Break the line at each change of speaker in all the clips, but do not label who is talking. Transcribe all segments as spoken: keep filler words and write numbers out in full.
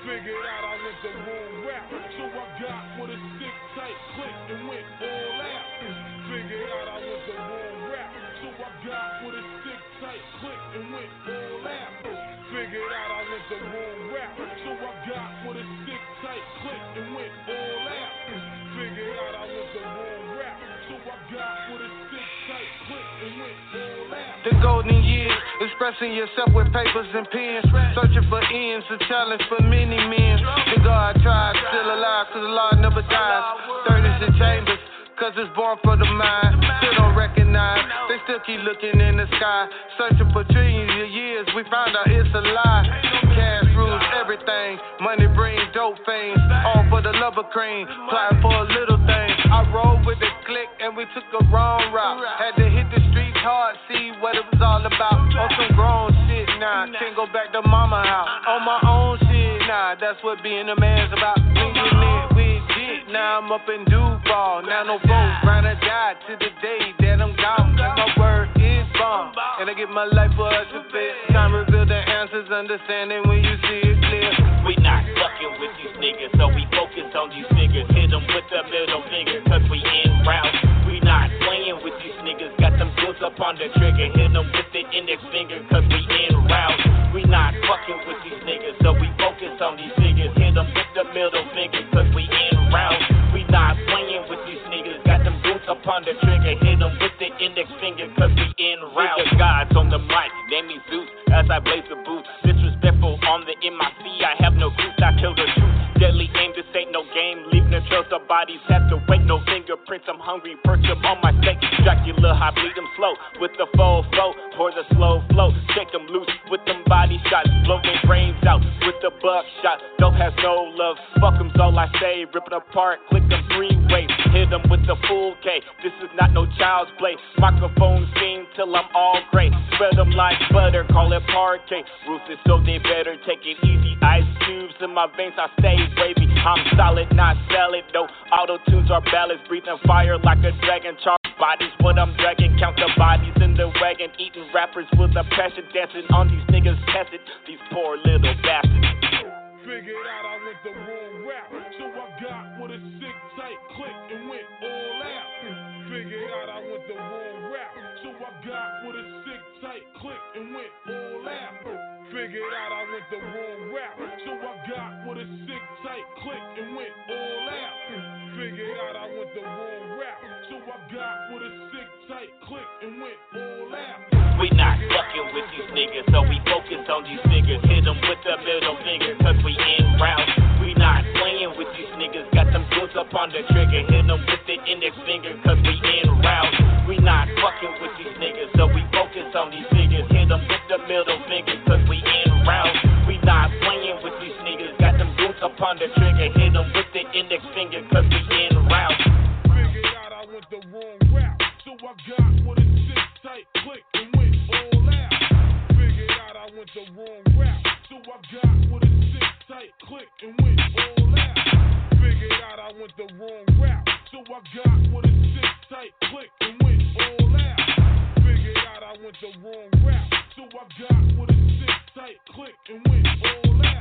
Figured out I went the wrong route, so I got with a stick tight click and went all out. Figured out I went the wrong route, so I got with a stick tight click and went all out. Figured out I went the wrong route, so I got with a stick tight click and went all out. Figured out I went the wrong route, so I got with a stick tight click and went all out.
The golden years, expressing yourself with papers and pens, searching for ends, a challenge for many men. The God tried, still alive, cause the law never dies. Third is the chambers, cause it's born for the mind. Still don't recognize, they still keep looking in the sky, searching for trillions of years, we found out it's a lie. Cash rules everything, money brings dope things, all for the love of cream, plotting for a little thing. I rolled with the click and we took a wrong route, had to hit the streets hard, see what it was all about. On some grown shit now, can't go back to mama house. On my own shit now, that's what being a man's about. Thinking it with dick, now I'm up in Duval. Now no votes, round or die to the day that I'm gone. My word is bomb, and I give my life for us to fit. Time to reveal the answers, understanding when you see it clear.
We not fucking with these niggas, so we focus on these niggas. Hit them with the middle finger, cause we in route. We not playing with these niggas, got them dudes up on the trigger. Hit them with the index finger, cause we in route. We not fucking with these niggas, so we focus on these niggas. Hit them with the middle finger, cause we in route. We not playing with these niggas, got them dudes up on the trigger. Hit them with the index finger, cause we in route. The gods on the mic, name me Zeus, as I blaze the boots. Disrespectful on the M I C, I have no clues, I kill the truth. Deadly aim, this ain't no game. Leaving the trails, the bodies have to wait. No fingerprints, I'm hungry, perch them on my steak. Dracula, I bleed them slow with the full flow. Pour the slow flow, shake them loose with them body shots. Blow their brains out with the buckshot. Dope has no love, fuck them's all I say. Ripping apart, click them three ways. Hit them with the full K, this is not no child's play. Microphone scene till I'm all gray. Spread them like butter, call it parquet. Ruthless, so they better take it easy. Ice cubes in my veins, I stay wavy. I'm solid, not salad, no auto-tunes or ballads. Breathing fire like a dragon. Charge bodies, what I'm dragging. Count the bodies in the wagon. Eating rappers with a passion. Dancing on these niggas tested. These poor little bastards.
Figured out I went the wrong route, so I got with a sick tight click and went all out. Figured out I went the wrong route, so I got with a sick tight click and went all out. Figured out I went the wrong route, so I got with a sick tight click and went all out. Figured out I went the wrong route, so I got with a sick tight click and went all out.
We not fucking with these niggas, so we focus on these niggas. Hit them with the middle finger, cause we in route. We not playing with these niggas, got them dudes up on the trigger. Hit them with the index finger, cause we in route. We not fucking with these niggas, so we focus on these niggas. Hit them with the middle finger, cause we in route. We not playing with these niggas, got them dudes up on the trigger. Hit them with the index finger, cause we in route.
Figured out I went the wrong route, so I got with a sick tight click and went all out. Figured out I went the wrong route, so I got with a sick tight click and went all out. Figured out I went the wrong route, so I got with a sick tight click and went all out. Figured out I went the wrong route, so I got with a sick tight click and went all out.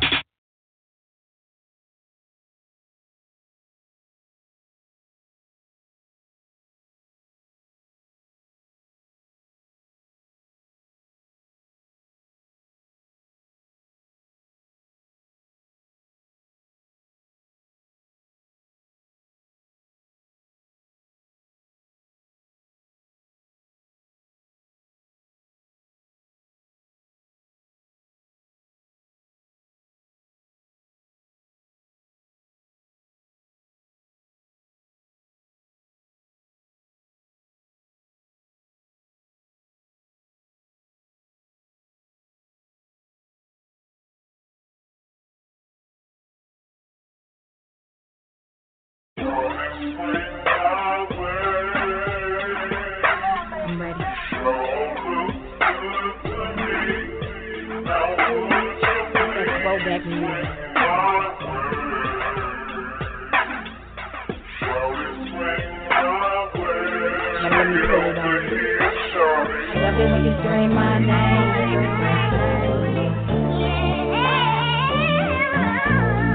I'm ready. Let's go back music. Now let me put it on. I love it when you scream my name.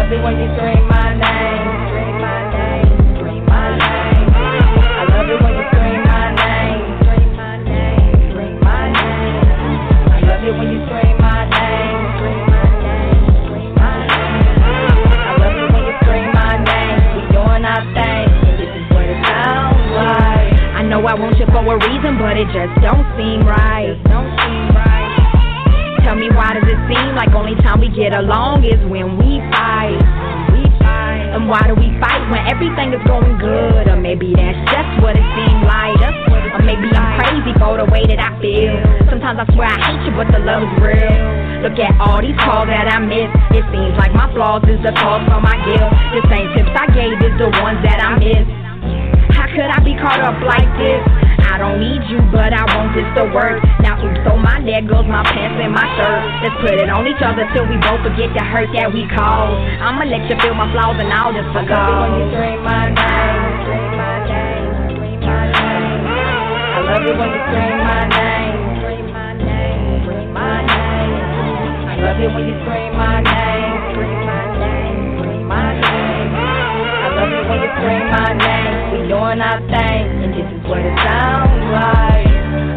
love it when you scream my name. Scream my name. Scream my name. I love it when you scream my name. Scream my name. Scream my name. I love it when you scream my name. Scream my name. Scream my name. I love it when you scream my name. We doing our thing, and this is what it sounds like. I know I want you for a reason, but it just don't seem right. Just don't seem right. Tell me, why does it seem like only time we get along is when we fight? We fight. And why do we fight when everything is going good? Or maybe that's just what it seems like. Or maybe I'm crazy for the way that I feel. Sometimes I swear I hate you, but the love is real. Look at all these calls that I miss. It seems like my flaws is the cause for my guilt. The same tips I gave is the ones that I miss. How could I be caught up like this? I don't need you, but I want this to work. Now oops, so my there goes my pants and my shirt. Let's put it on each other till we both forget the hurt that we caused. I'ma let you feel my flaws and I'll just forget. I love it when you scream my name. Scream my name. Scream my name. I love it when you scream my name. Scream my name. Scream my name. I love it when you scream my name. Scream my name. Scream my name. I love it when you scream my name. We doing our thing, and this is what it sounds like.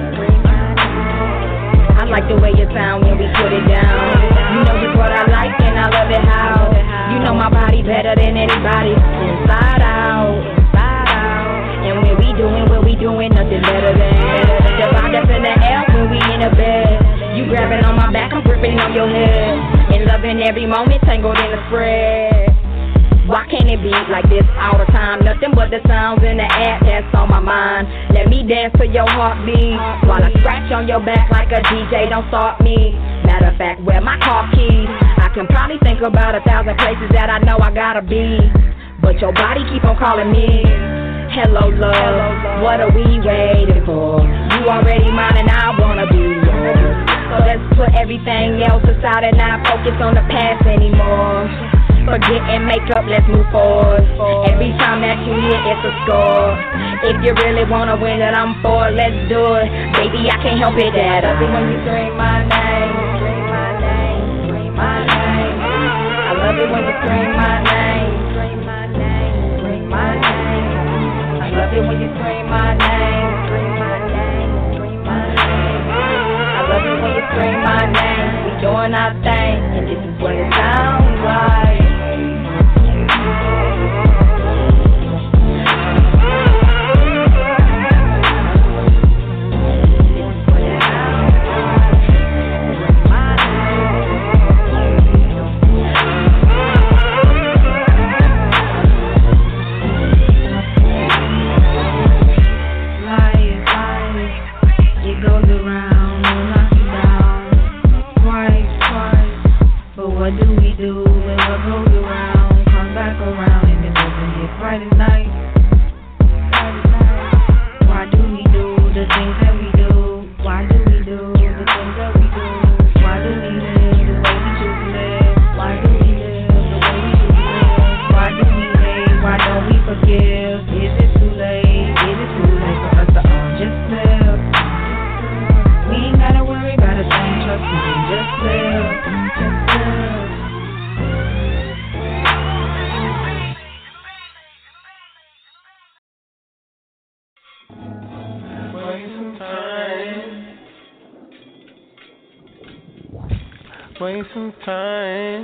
I like the way it sound when we put it down. You know just what I like, and I love it how. You know my body better than anybody. Inside out, inside out. And when we doing what we doing, nothing better than the vibe that's in the air when we in the bed. You grabbing on my back, I'm gripping on your head. And loving every moment, tangled in the spread. Why can't it be like this all the time? Nothing but the sounds in the air that's on my mind. Let me dance to your heartbeat while I scratch on your back like a D J. Don't stop me. Matter of fact, where my car keys? I can probably think about a thousand places that I know I gotta be, but your body keep on calling me. Hello, love. What are we waiting for? You already mine and I wanna be yours. So let's put everything else aside and not focus on the past anymore. Forget and make up, let's move forward. Every time that you hit, it's a score. If you really wanna win it, I'm for it, let's do it. Baby, I can't help it that I love it when you scream my name. Scream my name, scream my name. I love it when you scream my name. Scream my name, scream my name. I love it when you scream my name. Scream my name, scream my name. I love it when you scream my name. We doing our thing, and this is what it sounds like.
Waste some time.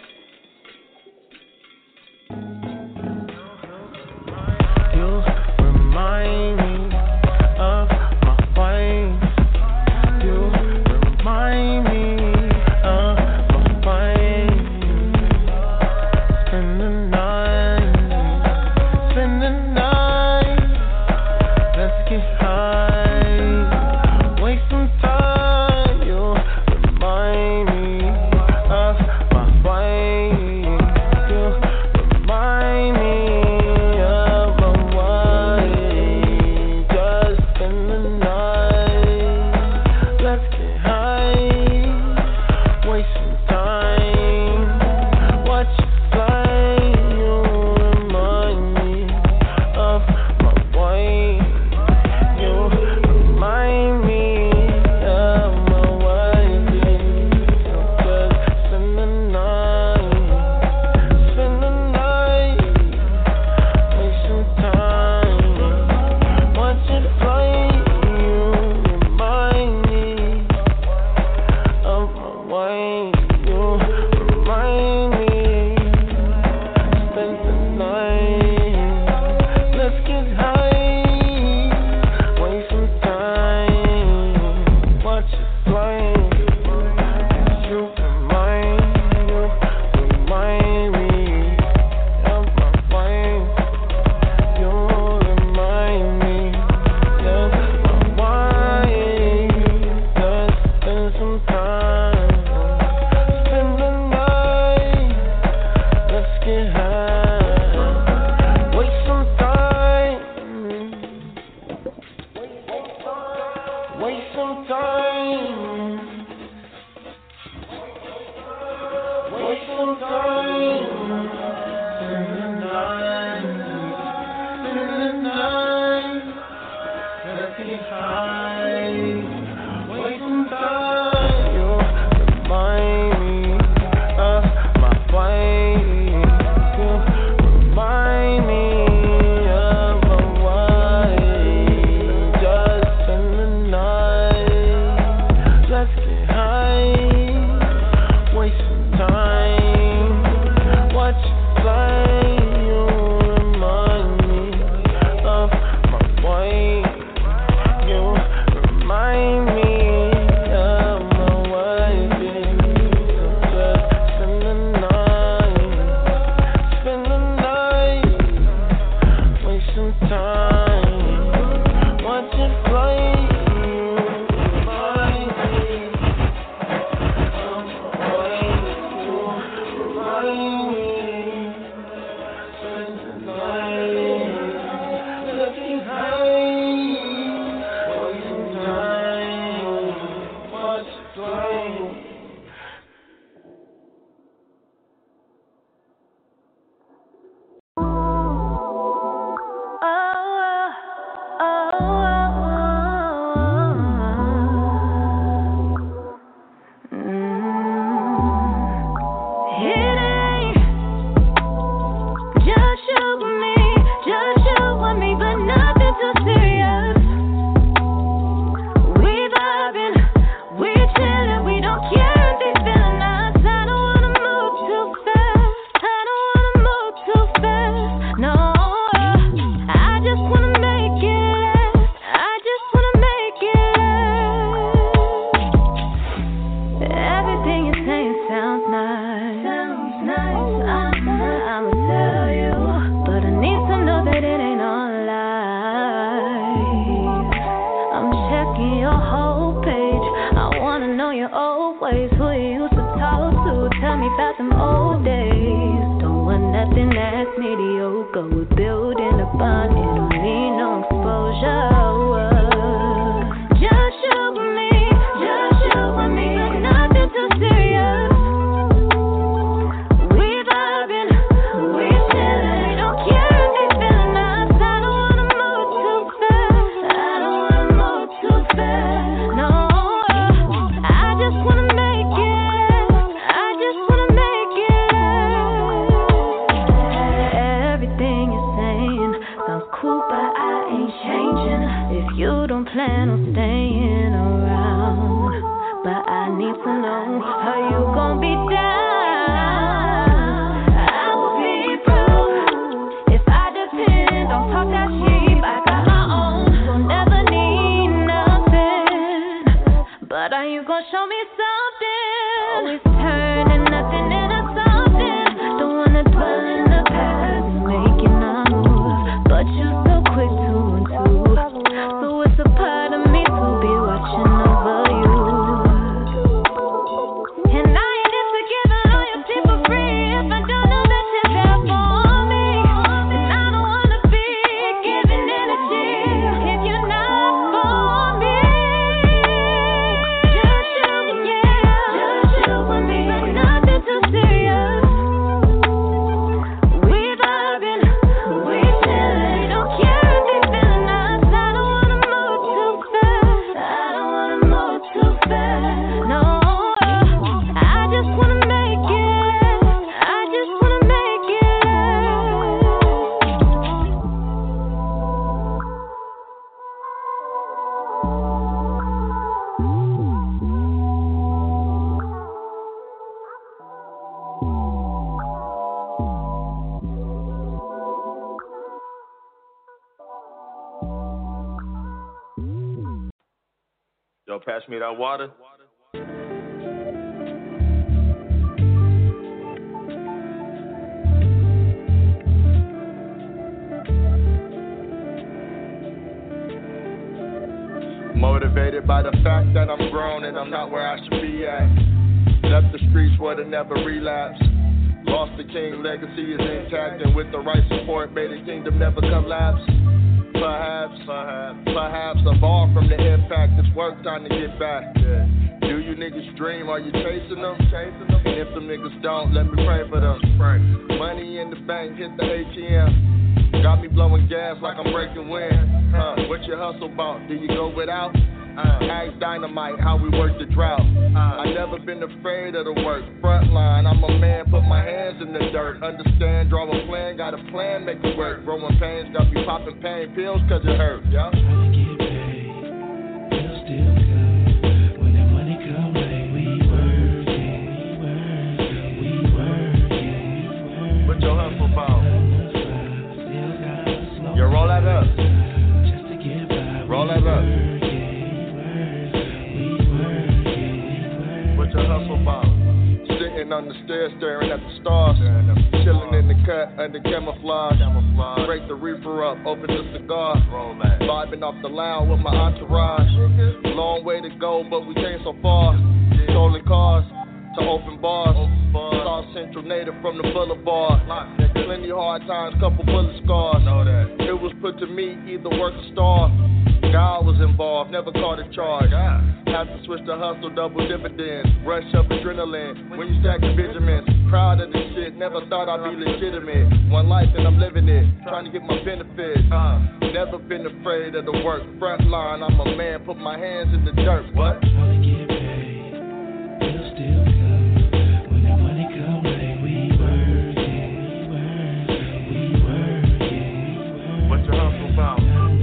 You remind me of my wife. You remind me of my wife. Spend the night, spend the night. Let's get high. Waste some time. You remind me of my wife.
Yo, pass me that water. Motivated by the fact that I'm grown and I'm not where I should be at. Left the streets where they never relapse. Lost the king, legacy is intact, and with the right support, made the kingdom never collapse. Perhaps, perhaps, perhaps evolve from the impact. It's work time to get back. Yeah. Do you niggas dream? Are you chasing them? Chasing them? And if them niggas don't, let me pray for them. Pray. Money in the bank, hit the A T M. Got me blowing gas like I'm breaking wind. Huh? What you hustle about? Do you go without? Uh, Ask Dynamite how we work the drought. Uh, I never been afraid of the work. Frontline, I'm a man, put my hands in the dirt. Understand, draw a plan, got a plan, make it work. Growing pains, got me popping pain pills cause it hurt. Yeah.
Trying to get paid, bills still come. When that money come, like we working, we working, we working.
What your hustle about? Yo, roll that up.
Just to get by,
roll that up. What your hustle about? Sitting on the stairs, staring at the stars. Chilling in the cut under camouflage. Break the reefer up, open the cigar. Vibing off the lounge with my entourage. Long way to go, but we came so far. Stolen cars to open bars. South Central native from the boulevard. Plenty hard times, couple bullet scars. It was put to me, either work or starve. God was involved, never caught a charge. Had to switch the hustle, double dividends. Rush up adrenaline when you stack the Benjamins. Proud of this shit, never thought I'd be legitimate. One life and I'm living it, trying to get my benefits. Never been afraid of the work. Front line, I'm a man, put my hands in the dirt. What?
Trying to get paid, bills still come. When that money come, like we working, we working, we working.
What your hustle about?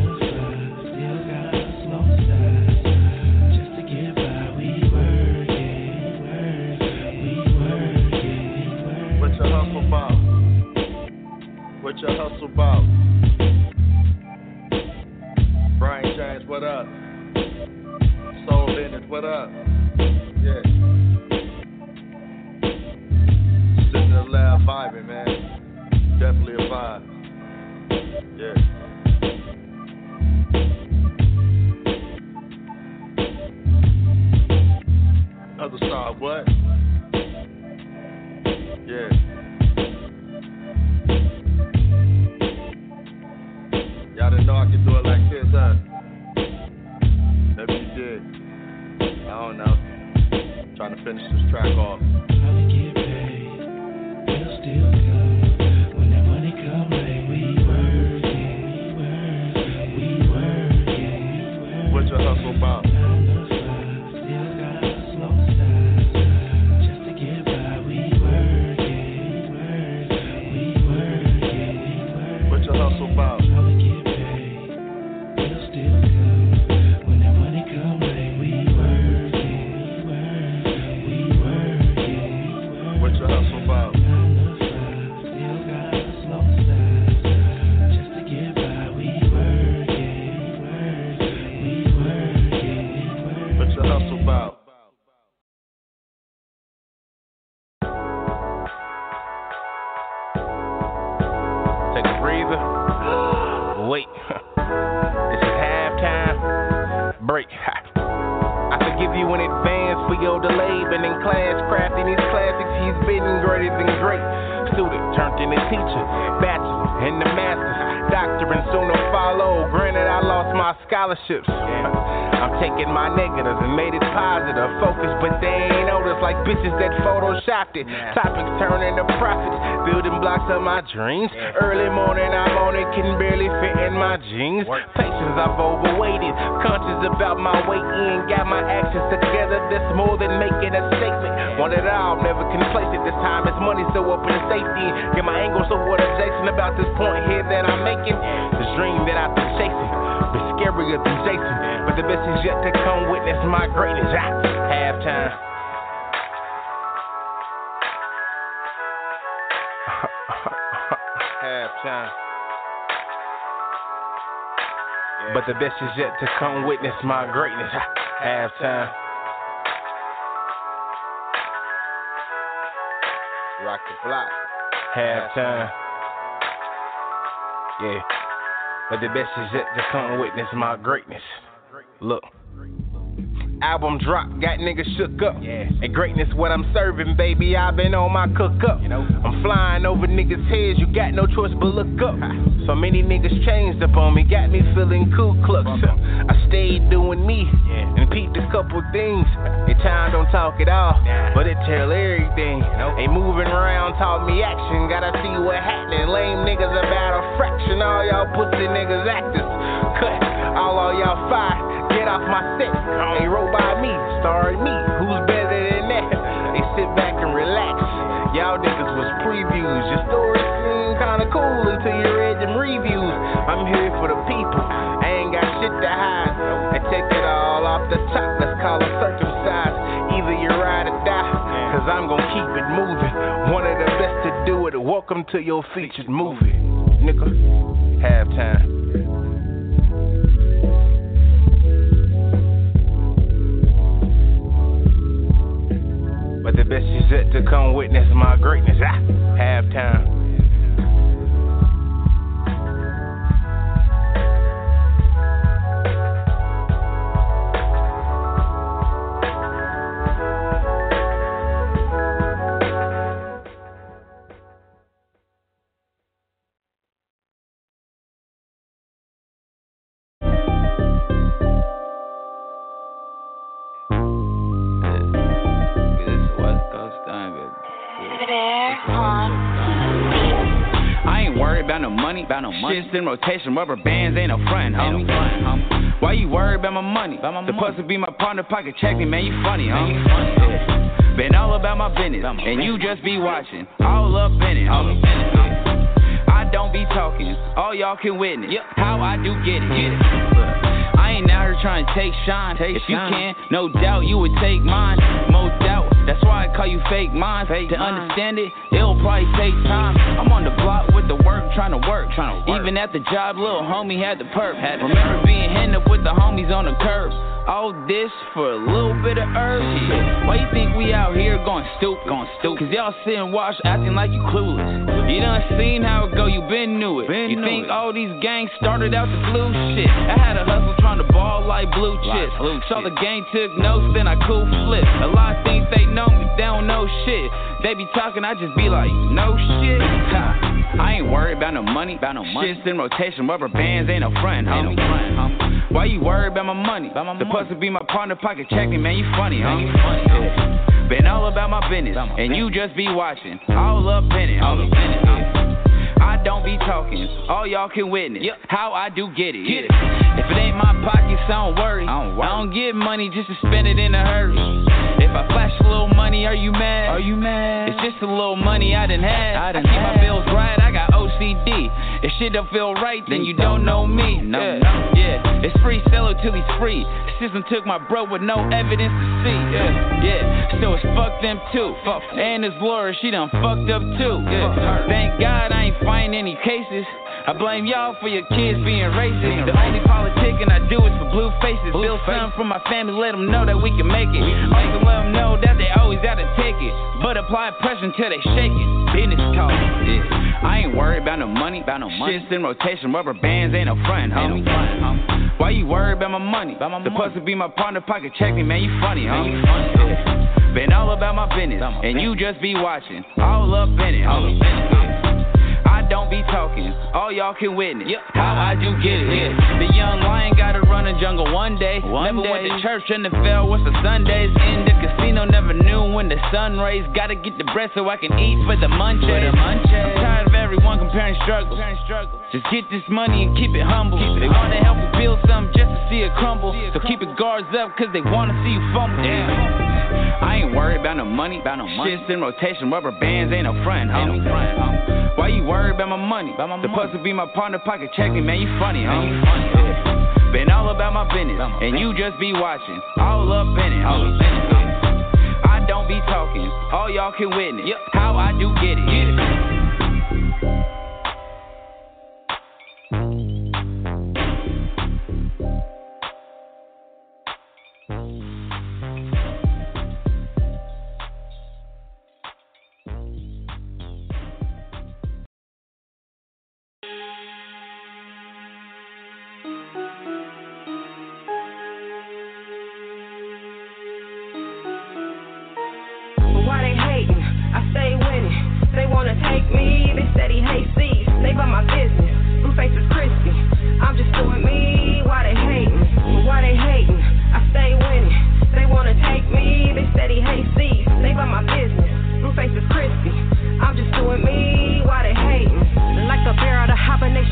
What your hustle about? Brian James, what up? Soul Bennett, what up? Yeah. Sitting in the lab vibing, man. Definitely a vibe. Yeah. Other side, what? Yeah. Y'all didn't know I could do it like this, huh? Maybe you did. I don't know. Trying to finish this track off.
Trying to get paid, bills still come. When that money come, like we working, we working, we working, we working.
What your hustle about?
Still got slow style. Just to get by, we working, we working, we working, we working.
What your hustle about?
Scholarships. I'm taking my negatives and made it positive. Focus, but they ain't noticed like bitches that photoshopped it. Topics turning to profits, building blocks of my dreams. Early morning, I'm on it, can barely fit in my jeans. Patience, I've overweighted. Conscious about my weight in. Got my actions together, that's more than making a statement. Want it all, never complacent. This time it's money, so open to safety. Get my angle, so what adjacent about this point here that I'm making. This dream that I've been chasing. But scarier than Jason, but the best is yet to come. Witness my greatness. Ah, halftime. Halftime. Yeah. But the best is yet to come. Witness my greatness. Ah, halftime. Rock the block. Halftime. Yeah. But the best is yet to come. Witness my greatness. Look.
album drop, got niggas shook up. Yeah. And greatness what I'm serving, baby, I been on my cook up. You know, I'm flying over niggas' heads, you got no choice but look up. So many niggas changed up on me, got me feeling Ku Klux. I stayed doing me, yeah. And peeped a couple things. They time don't talk at all, yeah. But it tell everything. You know? They moving around, taught me action, gotta see what happening. Lame niggas about a fraction, all y'all pussy niggas actors. Cut, all of y'all fire, get off my set. They wrote by me, starring me, who's better than that? They sit back and relax. Y'all niggas was previews. Your story seemed kinda cool until you read them reviews. I'm here for the people, I ain't got shit to hide. I take it all off the top, let's call it circumcised. Either you ride or die, cause I'm gon' keep it moving. One of the best to do it, welcome to your featured movie. Nigga, halftime. But the best is yet to come, witness my greatness. Ah, halftime.
About no money. Shit's in rotation, rubber bands ain't no front, homie. homie. Why you worried about my money? About my Supposed money. To be my partner, pocket checking, man, you funny, homie. Yeah. Been all about my business, about my and business. You just be watching, all up in it, homie. Yeah. I don't be talking, all y'all can witness yep. How I do get it. Get it. I ain't out here trying to take shine. Take if shine. You can, no doubt you would take mine. No doubt, that's why I call you fake mine. Fake to mine. Understand it, it'll probably take time. I'm on the block with the work, trying to work. Trying to work. Even at the job, little homie had the perp. Had the Remember perp. Being henned up with the homies on the curb. All this for a little bit of herb. Yeah. Why you think we out here going stupid? Going stupid. Cause y'all sit and watch acting like you clueless. You done seen how it go, you been knew it. Been you think it. All these gangs started out the blue shit. I had a hustle trying to ball like blue chips. Like Saw the gang took notes, then I cool flip. A lot think they know me, they don't know shit. They be talking, I just be like, no shit. Ha. I ain't worried about no money. About no money. Shit's in rotation, rubber bands ain't no front, homie. Ain't no front, homie. Why you worried about my money? About my Supposed money. To be my partner, pocket checking, man, you funny, homie. Funny, yeah. Been all about my business, about my and business. You just be watching, all up in it, homie. I don't be talking, all y'all can witness yep. How I do get it. Get it. If it ain't my pockets, I don't worry. I don't, worry. I don't get money just to spend it in a hurry. If I flash a little money, are you mad? Are you mad? It's just a little money I done had. I, done I keep had. My bills right, I got O C D. If shit don't feel right, then you don't know me. No, yeah. no. Yeah, it's free, sell it till he's free. The system took my bro with no evidence to see. Yeah, yeah. So it's fuck them too. Fuck. And his lawyer, she done fucked up too. Yeah. Thank God I ain't find any cases. I blame y'all for your kids being racist. Being the only politicking I do is for blue faces. Blue Build face. Something for my family, let them know that we can make it. Also let them know that they always gotta take it, but apply pressure until they shake it. Business talk. Yeah. I ain't worried about no money. About no money. Shit's in rotation, rubber bands ain't no front, homie. Ain't no front, homie. Why you worried about my money? About my Supposed money. To be my partner, pocket checking, man, you funny, homie. You funny, yeah. Been all about my business, about my and business. You just be watching, all up in it, homie. I don't be talking, all y'all can witness yep. How I do get it. Yeah. The young lion gotta run the jungle one day. One never day. Went to church and it fell. What's the Sundays in the casino? Never knew when the sun rays. Gotta get the bread so I can eat for the munchies. For the munchies. I'm tired of everyone comparing struggles. Comparing struggles. Just get this money and keep it humble. Keep it they wanna help you build something just to see it crumble. See it so crumble. Keep your guards up cause they wanna see you fumble. Yeah. I ain't worried about no money. About no money. Shit's in rotation, rubber bands ain't no front, homie. Ain't no front, homie. Why you worried about my money? About my Supposed money. To be my partner, pocket checking, man, you funny, homie. Yeah. Been all about my business, about my and business. You just be watching, all up in it, homie. Yeah. I don't be talking, all y'all can witness yep. How I do get it. Get it.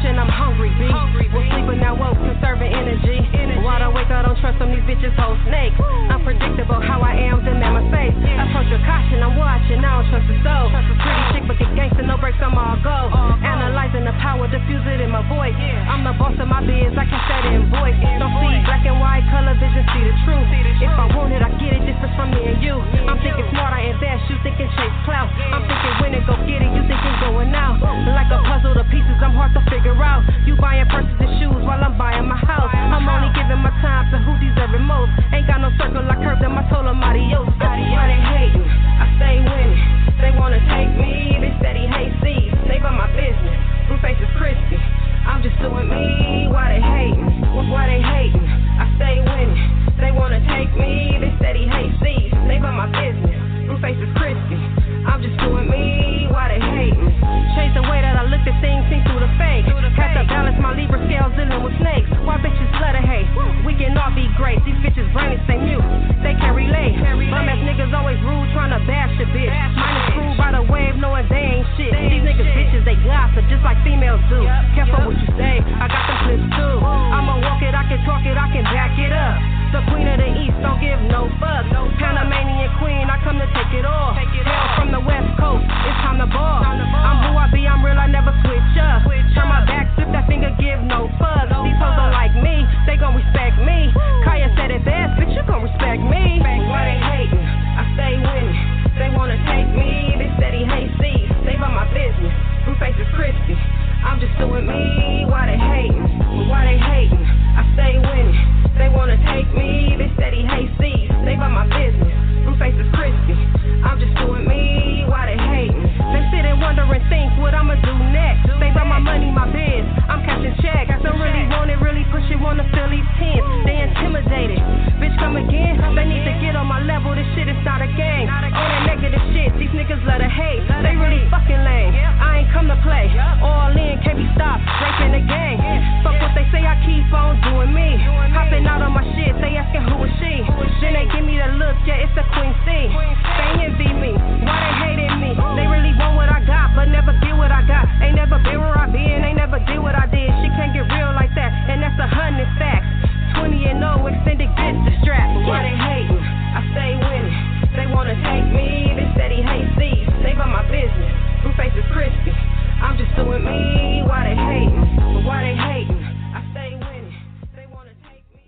ocean, I'm hungry, B. We'll sleep but now woke, conserving energy. Wide awake, I don't trust them, these bitches hold snakes. Unpredictable, how I am, demand my face. Approach with caution, I'm watching, I don't trust the soul. Pretty chick, but get gangster, no breaks, I'm all go. Analyzing the power, diffuse it in my voice. I'm the boss of my biz, I can set it in voice. Don't see black and white, color vision, see the truth. If I want it, I get it, difference from me and you. I'm thinking smart, I invest, you thinking chase clout. I'm thinking win and go get it, you thinking going out. Like a puzzle, the pieces I'm hard to figure out. You buying purses and shoes while I'm buying my house. I'm only giving my time to who deserve it most. Ain't got no circle, I curved them, I told them adios. Why they hating? I stay winning. They wanna take me, they steady hate seeds. They about my business, blue face is crispy. I'm just doing me, why they hating? Why they hating? I stay winning. They wanna take me, they steady hate seeds. They about my business, blue face is crispy. I'm just doing me, why they hating? Change the way that I look at things, see through the fake. Have to balance my Libra scales dealing with snakes. Why bitches love to hate? We can all be great. These bitches brains stay mute. They can't relate. Bum ass niggas always rude, trying to bash a bitch. Mine is screwed by the wave, knowing they ain't shit. These niggas bitches, they gossip just like females do. Careful what you say, I got them flips too. I'ma walk it, I can talk it, I can back it up. The queen of the east, don't give no fuck. Panamanian queen, I come to take it all. Hail from the west coast, it's time to ball. I'm who I be, I'm real, I never switch up. Turn my back, flip that finger, give no fuck. These hoes don't like me, they gon' respect me. Kaya said it best, bitch, you gon' respect me. Why they hating? I stay winning. They wanna take me, they steady hate seeds. They about my business, blue face is crispy. I'm just doing me, why they hating? Why they hating? I stay winning. They wanna take me, they steady hate seeds. They about my business, blue face is crispy. I'm just doing me, why they hating? They sit and wonder and think what I'ma do next. They about my money, my biz, I'm cashing checks. Don't really want it, really push it, wanna feel these pins. They intimidated, bitch come again. They need to get on my level, this shit is not a game. All that negative shit, these niggas love to hate. They really fucking lame, I ain't come to play. All in, can't be stopped, breaking the game. Fuck what they say, I keep on doing me. Hopping out on my shit, they asking who is she. Then they give me the look, yeah, it's the Queen C. They envy me, why they hating me? They really want what I got, but never get what I got. Ain't never been where I been, ain't never did what I did. She can't get real like that, and that's a hundred facts. Twenty and no extended gets the strap. Why they hating? I stay winning. They wanna take me, they steady hate seeds. They about my business, blue face is crispy. I'm just doing me, why they hating? But why they hating? I stay winning. They wanna take me.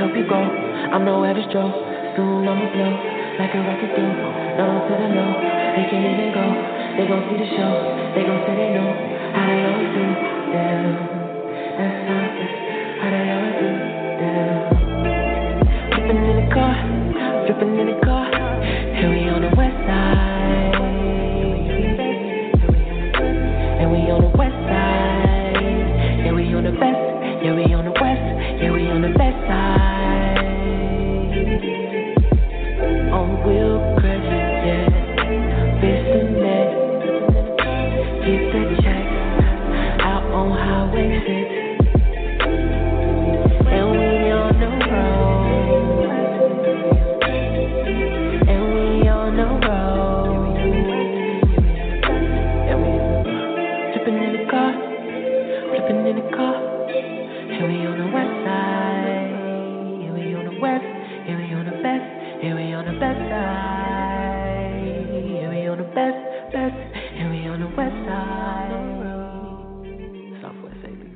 I'm no average Joe, soon I'ma blow like a rocket do. Down to the low,
They can't even go. They gon' see the show. They gon' say they know how they always do. Yeah, that's something. How they always do. Yeah. Flipping in the car, flipping in the car. Here we on the west side. And we on the west side. Yeah, we on the best. Yeah, we on the west. Yeah, we on the best side. On Willcrest, yeah. Business. Get the check. Out on Highway six. And we on the road. And we on the road. And we flipping in the car. Flipping in the car. Here we on the west side. Here we on the west. Here we on the best. Here we on the best side. Here we on the best, best. Here we on the west side. Southwest A B.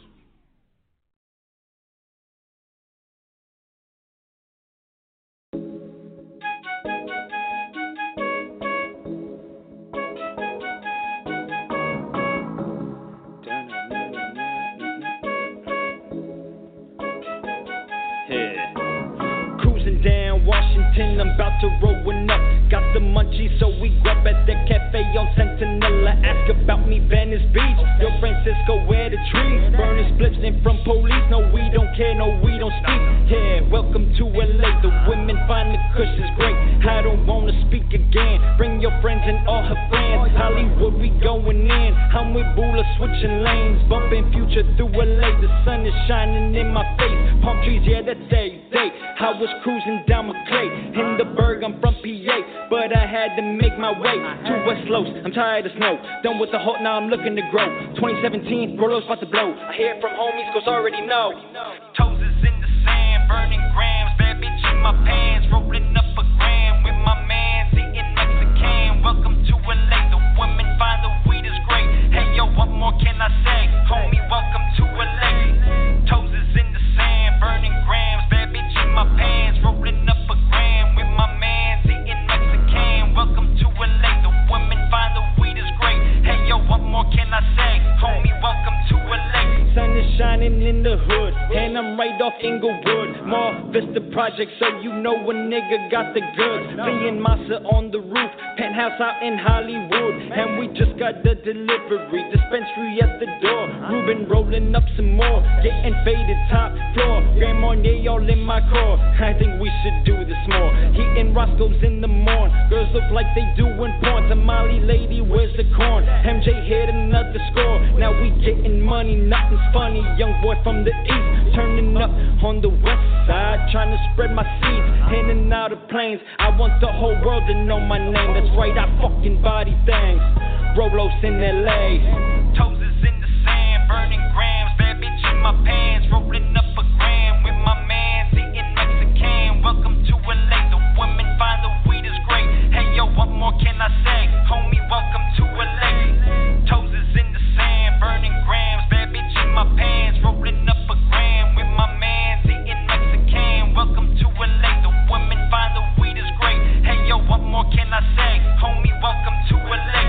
Cruising down Washington, I'm about to roll one up. Got the munchies, so we grab at the cafe on Centinela. Ask about me, Venice Beach. Yo, Francisco, where the trees? Burning spliffs in from police. No, we don't care, no, we don't speak. Yeah, welcome to L A. The women find the cushions great. I don't wanna speak again. Bring your friends and all her friends. Hollywood, we going in. I'm with Bula, switching lanes. Bumping Future through L A. The sun is shining in my face. Palm trees, yeah, that's day, day. I was cruising down McClay. In the Berg, I'm from P A. But I had to make my way to West Los. I'm tired of snow. Done with the hot, now I'm looking to grow. twenty seventeen, Rollo's about to blow. I hear from homies, cause already know. Toes is in the sand, burning grams. Bad bitch in my pants, rolling up a gram with my mans, eating Mexican. Welcome to L A. The women find the weed is great. Hey yo, what more can I say? Homie, welcome to L A. Toes is in the sand, burning grams. Bad bitch in my pants, rolling up a gram with my mans, eating Mexican. Welcome to L A. The women find the weed is great. Hey yo, what more can I say? Homie, welcome to L A. Sun is shining in the hood, and I'm right off Inglewood. More Vista Project, so you know a nigga got the goods. Being massa on the roof, penthouse out in Hollywood, and we just got the delivery. Dispensary at the door, Ruben rolling up some more, getting faded top floor. Grand Marnier all in my core. I think we should do this more. Eating Roscoe's in the morn. Girls look like they doing porn. Tamale lady, where's the corn? M J hit another score. Now we getting money, nothing's funny. Young boy from the east, turning up on the west side, trying to spread my seeds in and out of planes. I want the whole world to know my name. That's right, I fucking body things. Rolos in L A. Toes is in the sand, burning grams. Bad bitch in my pants, rolling up a gram with my mans, eating Mexican. Welcome to L A. The women find the weed is great. Hey yo, what more can I say? Homie, welcome to L A. Toes is in the sand, burning grams. Bad bitch in my pants, rolling up a gram with my mans, eating Mexican. Welcome to L A. The women find the weed is great. Hey yo, what more can I say? Homie, welcome to L A.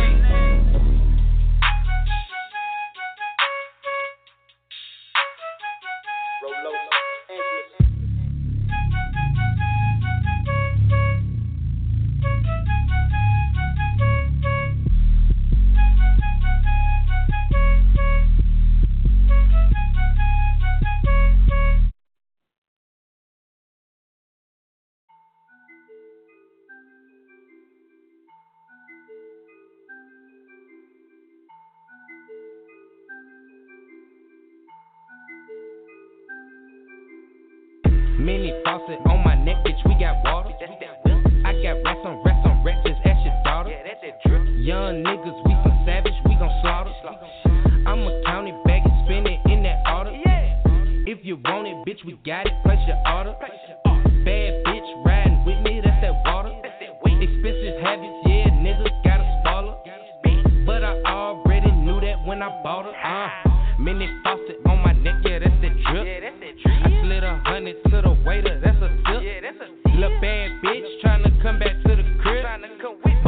Mini faucet on my neck, bitch, we got water. I got racks on racks on racks, just ask your daughter. Young niggas, we some savage, we gon' slaughter. I'ma count it back and spin it in that order. If you want it, bitch, we got it, place your order. Bad bitch riding with me, that's that water. Expensive habits, yeah, niggas got a spoiler. But I already knew that when I bought her. Uh, mini faucet on my neck, yeah, that's that drip. I slid a hundred to the waiter, that's a tip. Little bad bitch tryna come back to the crib, but I can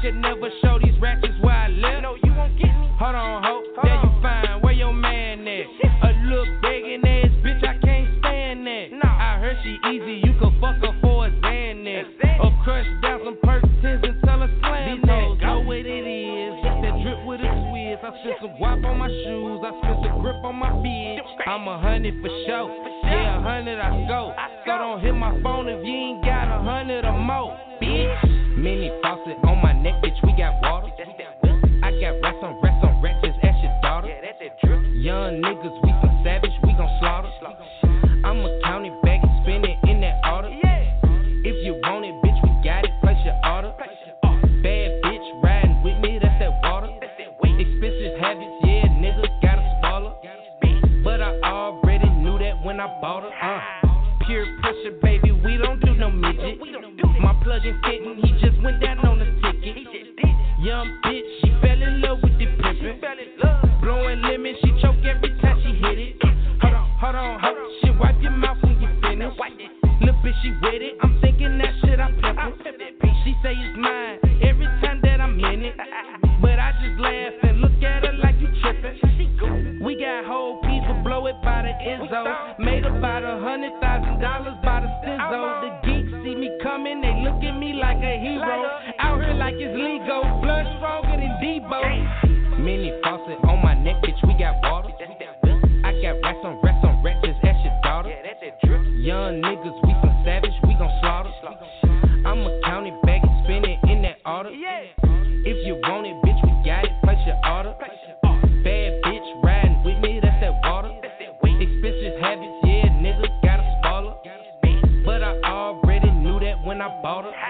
could never show these ratchets where I live. No, you won't get me. Hold on, ho. There you fine. Where your man at? A little begging ass bitch, I can't stand that. Nah. I heard she easy, you could fuck her for a Xanax. Or crush down some Perkins and tell her slam those. Know what it is. That drip with a twist. I spent some guap on my shoes. I spent some grip on my bitch. I'm a hundred for sure. Yeah, a hundred I go. So don't hit my phone if you ain't got a hundred or more, bitch. Mini faucet on my neck, bitch, we got water. I got rats on rats on rats, just ask your daughter. Young niggas, we some savage, we gon' slaughter. I'm a county bag and spin it in that order. If you want it, bitch, we got it, place your order. Bad bitch riding with me, that's that water. Expensive habits, yeah, niggas gotta spoil her. But I already knew that when I bought her. Uh, pure pressure, baby, we don't do no midget. My plug-in kitten, he just went down on the ticket. Young bitch, she fell in love with the pimpin'. Blowing lemon, she choke every time she hit it. Hold on, hold on, hold on. She wipe your mouth when you finish. Little bitch, she with it. I'm thinking that shit I pimp it. She say it's mine every time that I'm in it. But I just laugh and look at her like you trippin'. We got whole people blow it by the Izzo. Made about a hundred thousand dollars by the Sizzo. The geeks see me coming, they look at me like a hero. Out here like it's legal, blood stronger than Debo. Mini faucet on my neck, bitch, we got water. I got rats on rats on rats, just ask your daughter. Young niggas, we some savage, we gon' slaughter. I'm a county bag and spin it in that order. If you want it, bitch, we got it, place your order. Bad bitch riding with me, that's that water. Expensive habits, yeah, niggas gotta spoil her. But I already knew that when I bought her.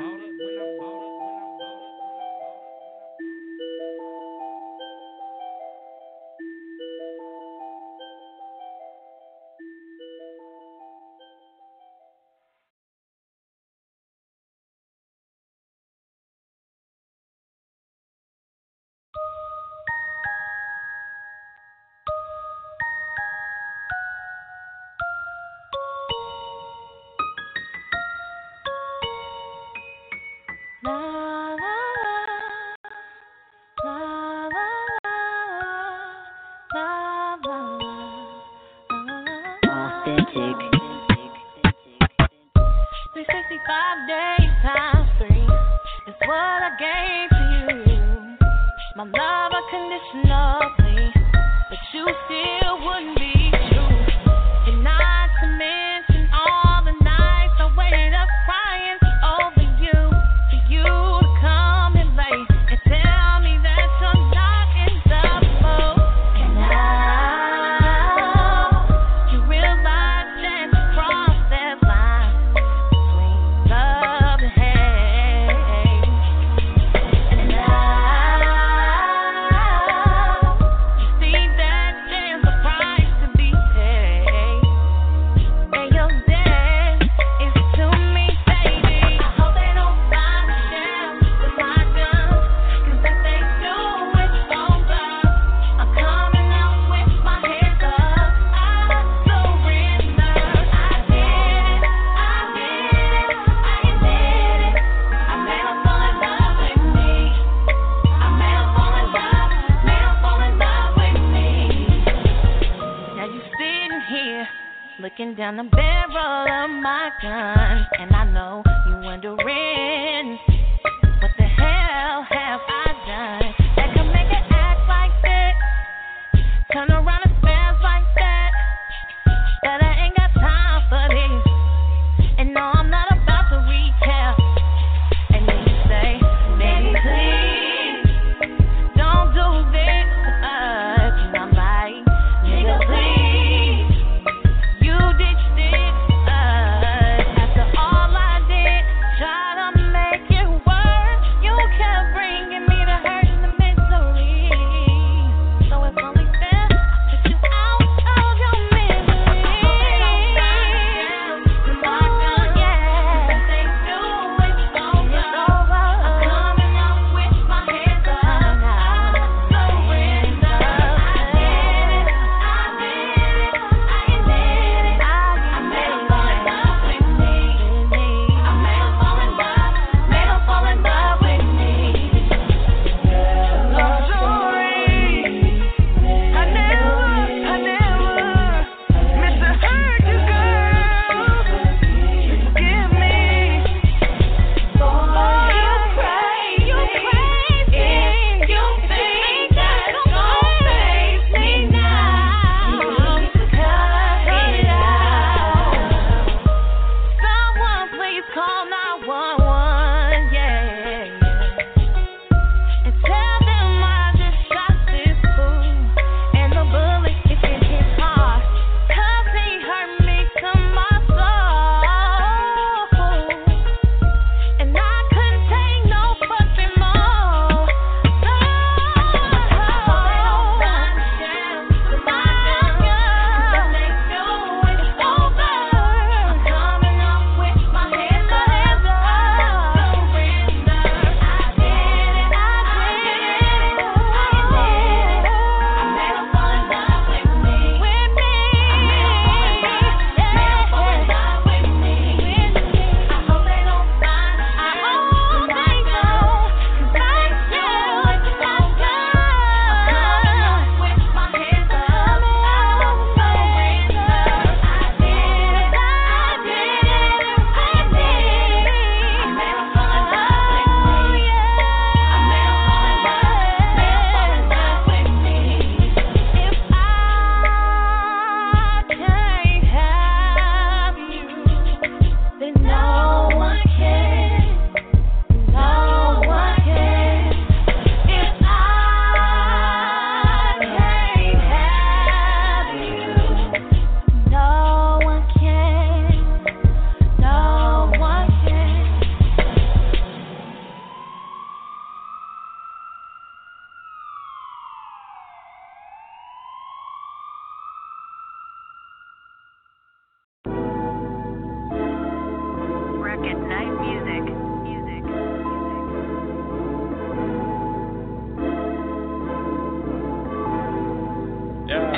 Down the barrel of my gun, and I know you wondering what the hell have I done that could make it act like that, turn around and spaz like that. But I ain't got time for this, and no, I'm not about to recap. And then you say, baby, please don't do this to us, and I'm like, nigga, please. Make you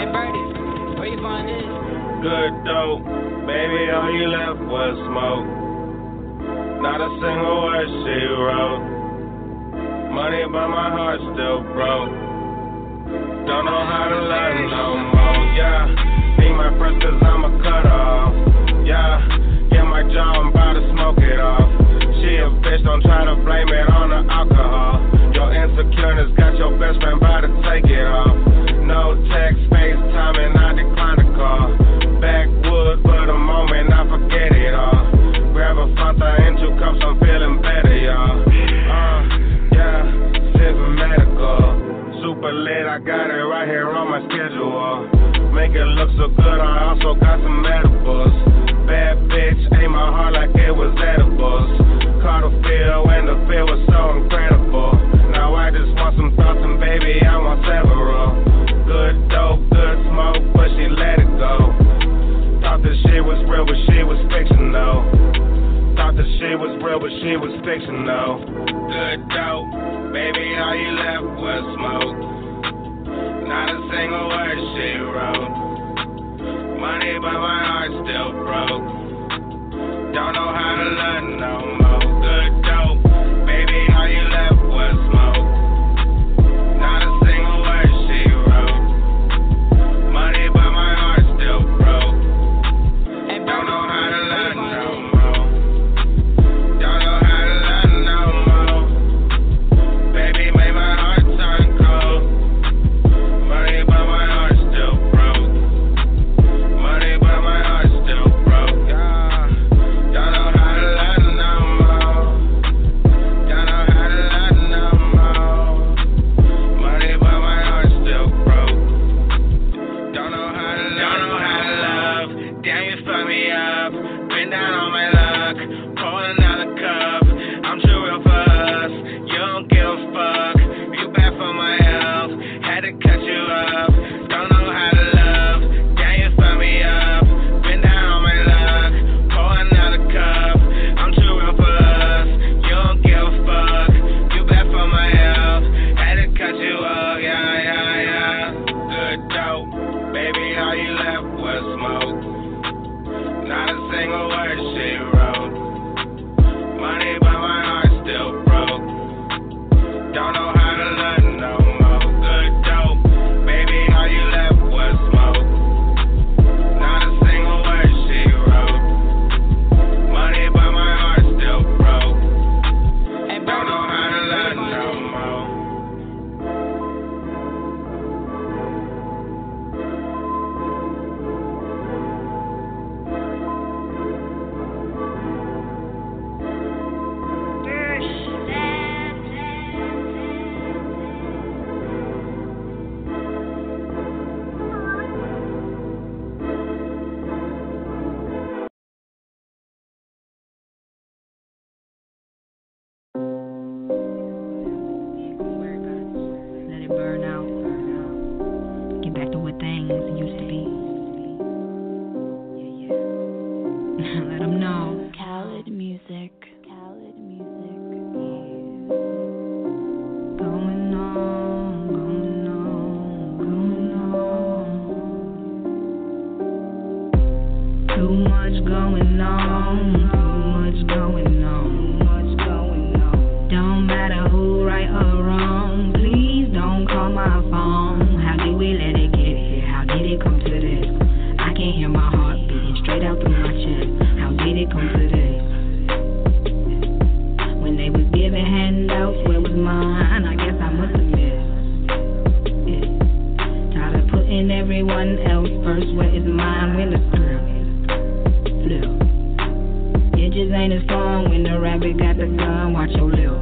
Hey, Birdie, where you find this?
Good dope, baby, all you left was smoke. Not a single word she wrote. Money but my heart still broke. Don't know how to love no more, yeah. Be my friend cause I'm a cut off, yeah. Get my jaw, I'm about to smoke it off. She a bitch, don't try to blame it on the alcohol. Your insecureness got your best friend about to take it off. No text, FaceTime, and I decline the call. Backwood for the moment, I forget it all. Grab a Fanta and two cups, I'm feeling better, y'all. Uh, yeah, sipping medical. Super lit, I got it right here on my schedule. Make it look so good, I also got some edibles. Bad bitch, ate my heart like it was edibles. Caught a feel and the feel was so incredible. Now I just want some thoughts and baby, I want several. Good dope, good smoke, but she let it go. Thought that shit was real, but she was fiction though. Thought that shit was real, but she was fiction though. Good dope, baby, all you left was smoke. Not a single word she wrote. Money but my heart still broke. Don't know how to love no more. Good dope, baby, all you left was smoke. Not a single word she wrote. Money but my heart still broke. Don't know how to love no more. Don't know how to love no more. Baby, made my heart turn cold. Money but my heart still broke. Money but my heart still broke. Yeah. Don't know how to love no more. Don't know how to love no more. Money but my heart still broke. Don't know how to love. Don't know how to love. Damn, you fucked me up. Been down on my luck. Pour another cup. I'm too real for us. You don't give a fuck. You bad for my health. Had to cut you up. Don't know how to love. Damn, you fucked me up. Been down on my luck. Pour another cup. I'm too real for us. You don't give a fuck. You bad for my health. Had to cut you up. Yeah, yeah, yeah. Good dope. Baby, all you left was smoke. Not a single word she wrote. Money but my heart still broke. Don't know how to love no more. Good dope, baby, all you left was smoke. Not a single word she wrote. Money but my heart still broke. Don't know how to love no more.
Let it burn out. Get back to what things used to be. Let them know.
Khaled music. Khaled music.
Going on, going on, going on. Too much going on, too much going on, much going on. Don't matter who right or wrong, please don't call my phone. How did we let it get here? How did it come to this? I can hear my heart beating straight out through my chest. How did it come to this? When they was giving handouts, where was mine? I guess I must have missed. Yeah. Tired of putting everyone else first. Where is mine when the thrill? Flip. It just ain't as fun when the rabbit got the gun. Watch your lip.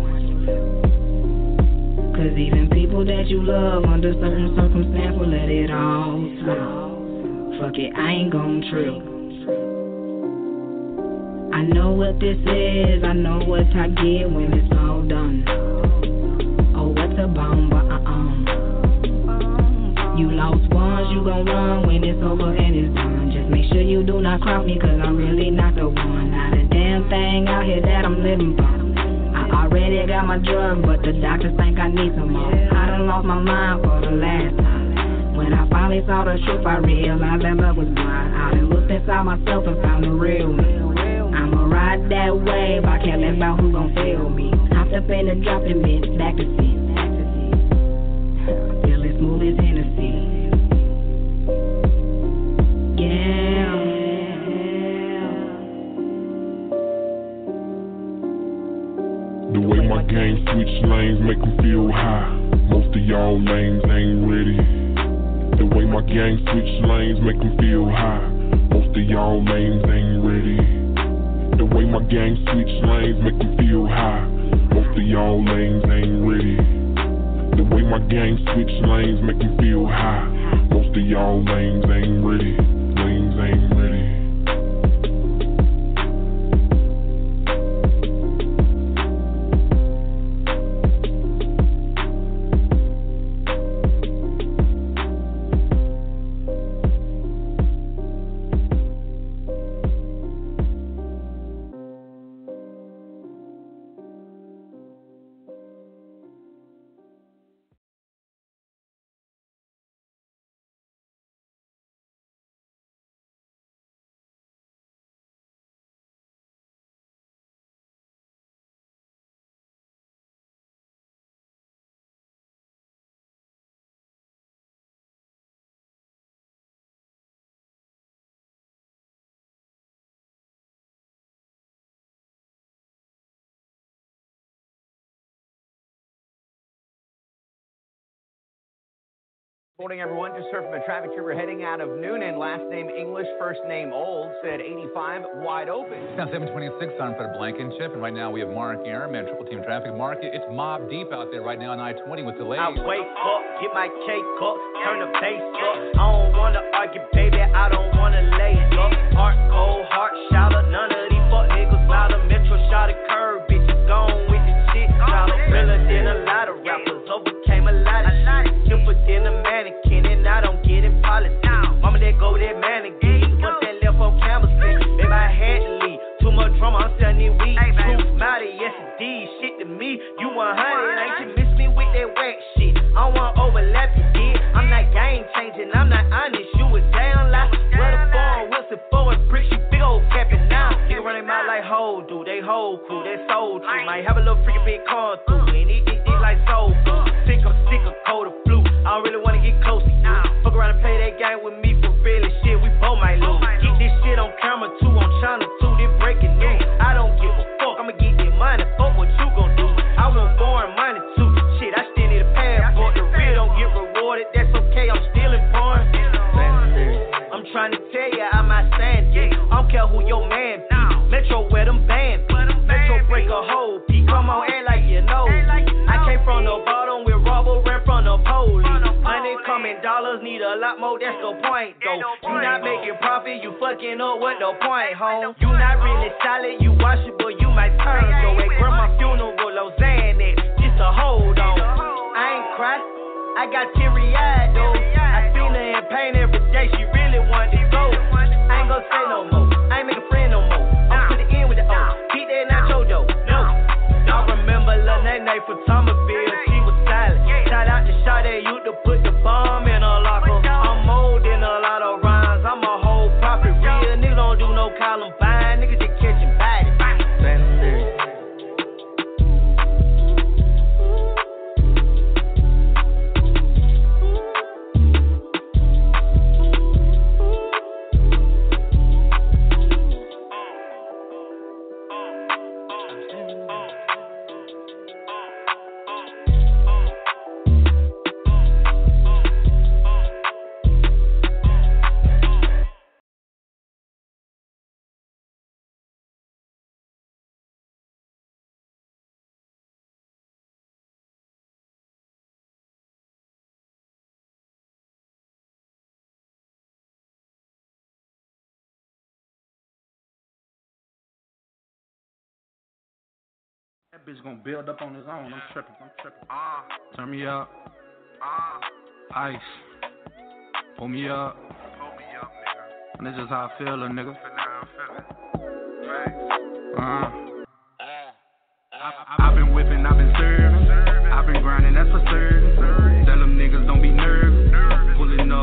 Cause even people that you love under certain circumstances will let it all slip. Fuck it, I ain't gon' trip. I know what this is, I know what I get when it's all done. Oh, what's a bomb, but uh-uh. You lost ones, you gon' run when it's over and it's done. Just make sure you do not cross me, cause I'm really not the one. Not a damn thing out here that I'm living for. I already got my drug, but the doctors think I need some more. I done lost my mind for the last time. When I finally saw the truth, I realized that love was blind. I done looked inside myself and found the real me. I'ma ride that wave, I can't let about who gon' feel me. Hopped up in the dropping bitch, back to sea. Feel as smooth as Hennessy. Yeah.
The way my gang switch lanes make them feel high. Most of y'all lanes ain't ready. The way my gang switch lanes make them feel high. Most of y'all lanes ain't ready. The way my gang switch lanes make them feel high. Most of y'all lanes ain't ready. The way my gang switch lanes make them feel high. Most of y'all lanes ain't ready. Lanes ain't ready.
Morning, everyone. Just heard from a traffic trooper heading out of Noonan. Last name English, first name Old. Said eighty-five wide open.
It's now seven twenty-six on Fred Blankenship, and right now we have Mark Aram and Triple Team Traffic. Mark, it's mob deep out there right now on I twenty with delays.
I wake up, get my cake up, turn the bass up. I don't wanna argue, baby. I don't wanna lay up. Heart cold, heart shallow. None of these fuck niggas smile. Metro shot a curve, bitches gone with the shit. Dollar realer than a lot of rappers. Overcame a lot of shit. Stiffer than a mannequin, and I don't get in politics. Mama, that go that man again. Once that left on campus, baby, I had to leave. Too much drama, I'm selling it weed. Truth matter, yes indeed. Shit to me, you one hundred. Ain't you miss me with that whack shit? I don't want overlap you, kid. I'm not game changing, I'm not honest. You a damn lie. Where the phone, Wilson forward bricks, you big old capping now. Nigga running mouth like whole dude, they whole crew, they soul tree. Might have a little freaking big con through, and it, it, it like soul food. Think I'm sick of cold or flu. I don't really wanna get close to you. Fuck around and play that game with me for real and shit. We both might lose. Get this shit on camera too, on channel two. This breaking news. I don't give a fuck. I'ma get that money. Fuck what you gon' do. I want foreign money too. Shit, I still need a passport. The real don't get rewarded. That's okay. I'm still important. I'm trying to tell you I'm not saying yeah. I don't care who your man be. Metro where them band be. Metro break a whole P. Come on, act like you know. I came from the bottom with rubber, ran from the police. Money coming, dollars need a lot more, that's the point though. You not making profit, you fucking up, what the point, home? You not really solid, you washable, you might turn though. At grandma funeral, Lausanne, just a hold on. I ain't cry, I got teary-eyed though. I seen her in pain every day, she really wanted to go. I ain't gonna say no more, I ain't make a friend no more. I'm to the end with the O, keep that nacho dough, no. I remember Lil Nene from Thomasville, she was silent. Shout out to Sade, you to put the bomb in a locker. I'm old in a lot of rhymes, I'm a whole prophet. Real niggas don't do no Columbine, niggas just catching bodies.
That bitch gonna build up on his own. I'm tripping. I'm tripping. Uh, Turn me up. Uh, Ice. Pull me up. Pull me up, nigga. And this is how I feel, a nigga. Uh, I, I've been whipping, I've been serving. I've been grinding, that's for certain. Tell them niggas don't be nervous. Pulling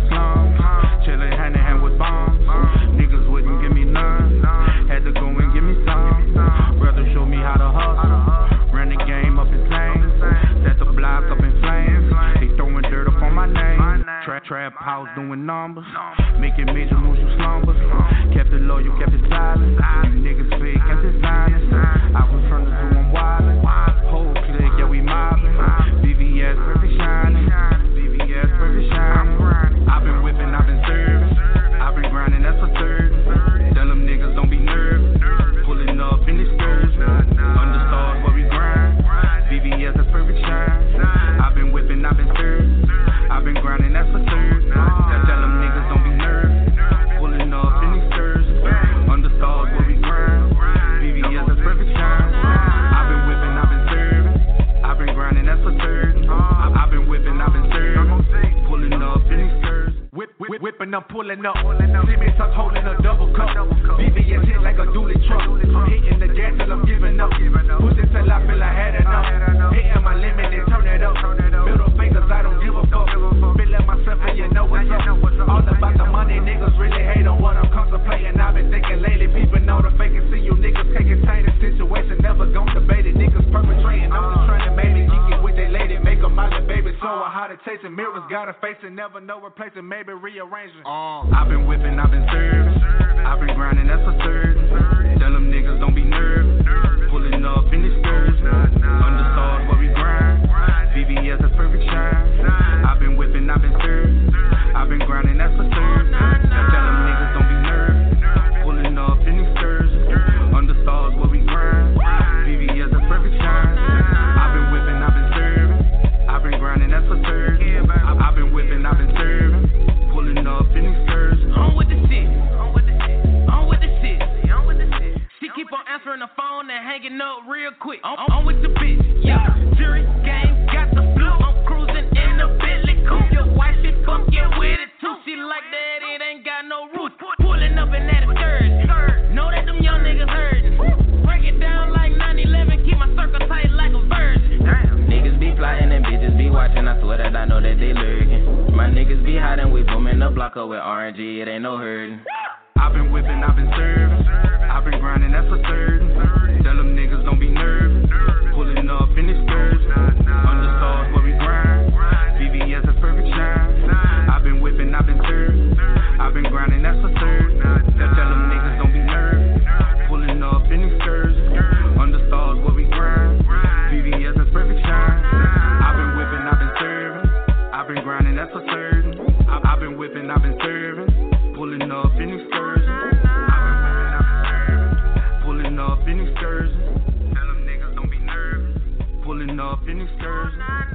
slums. Chillin' hand in hand with bombs. Niggas wouldn't give me none. Had to go and give me some. Brother showed me how to hustle. Ran the game up in flames. Set the block up in flames. They throwing dirt up on my name. Trap, trap house doing numbers. Making major moves, you slumber. Kept it loyal, kept it silent. You niggas fake, kept it silent. I was from the zoo, I'm wildin'. Whole clique, yeah, we mobbin'. B V S, perfect shining. B V S, perfect shining. I've been whipping, I've been serving. I've been grinding, that's for certain. Tell them niggas don't be nervous. Pulling up in the skirts. Understars where we grind. B V S, that's perfect shine. I've been whipping, I've been serving. I've been grinding, that's for certain. Tell them niggas don't be nervous. Pulling up in the skirts. Understars where we grind. B V S, that's perfect shine. I've been whipping, I've been serving. I've been grinding, that's for certain. I've been whipping, I've been serving. Pulling up in the skirts. Whip, whip, whipping, I'm pulling up. See me tuck holding a double cup. B V S hit like a dually truck. Hitting the gas till I'm giving up. Pushing till I feel I had enough. Hitting my limit and turn it up. Middle fingers, I don't give a fuck. Feeling myself and you know what's up. All about the money, niggas really hate on what I'm contemplating. I've been thinking lately, people know the fake and see you niggas can't contain the situation. Never gon' debate it, niggas perpetrating. I'm just trying to make me geek it with they lady. Make them my baby. So I how to chase it. Mirrors got a face and never know replacing. Maybe rearranging. Uh, I've been whipping, I've been serving. I've been grinding, that's for certain. Tell them niggas don't be nervous. Pulling up in the skirts. Understars where we grind. B V S, that's perfect shine. I've been whipping, I've been serving. I've been grinding, that's for certain. Tell them niggas don't be nervous. Pulling up in the skirts. Understars where we grind. B V S, that's perfect shine. I've been whipping, I've been serving. I've been grinding, that's for certain. I've been whipping, I've been serving. Pulling up in the skirts.
On with the shit. On with the shit. On with the shit. On with the shit. She keep on answering the phone and hanging up real quick. On, on with the bitch. Yeah. Jury game got the flu. I'm cruising in the Bentley coupe. Your wife she fucking with it too. She like that, it ain't got no roots. Pulling up in that skirt. Know that them young niggas hurtin'. Break it down like nine eleven. Keep my circle tight like a virgin. Damn.
Niggas be plotting and bitches be watching. I swear that I know that they lurking. My niggas be hiding. We booming the block up with R N G. It ain't no hurtin'.
I've been whipping, I've been serving. I've been grinding, that's for certain. Tell them niggas don't be nervous. Pulling up in the skirts. Understars where we grind. B V S, that's perfect shine. I've been whipping, I've been serving. I've been grinding, that's for certain. Tell them niggas don't be nervous. Pulling up in the skirts. Understars where we grind. B V S, that's perfect shine. I've been whipping, I've been serving. I've been grinding, that's for certain. I've been whipping, I've been serving. Pulling up in the skirts. I've been whipping, I've been serving. Pulling up in the skirts. Tell them niggas don't be nervous. Pulling up in the skirts.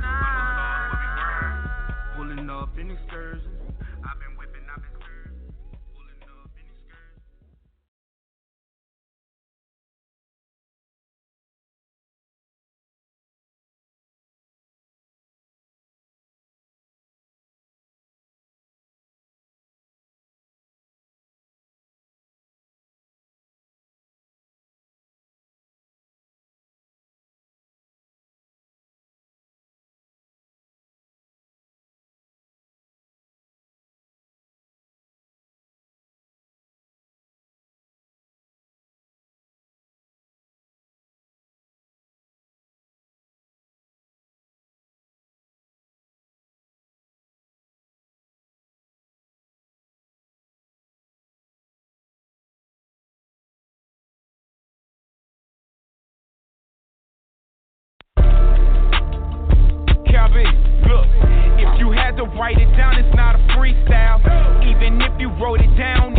Pulling up in the skirts. I've been whipping, I've been serving. Pulling up in the skirts.
Look, if you had to write it down, it's not a freestyle. Even if you wrote it down,